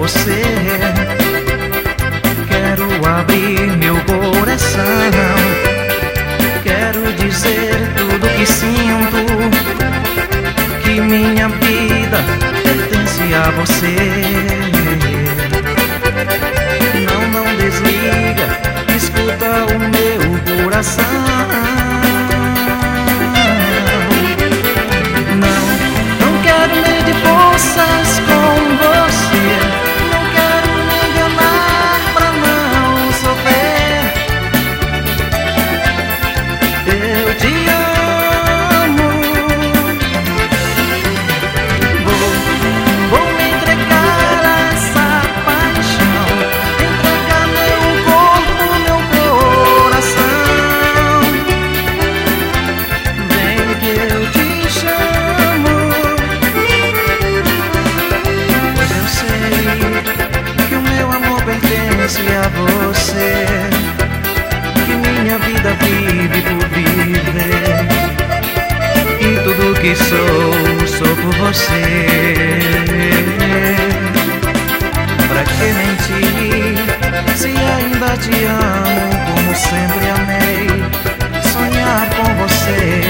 você. Quero abrir meu coração, quero dizer tudo que sinto, que minha vida pertence a você. Não desliga, escuta o meu coração. Não quero medir forças com você, não quero me enganar pra não sofrer. Eu te amo, vou me entregar a essa paixão, entregar meu corpo, meu coração. Vem que eu te chamo, pois eu sei que o meu amor pertence a você, que minha vida vive por viver, e tudo que sou por você. Pra que mentir, se ainda te amo como sempre amei, sonhar com você.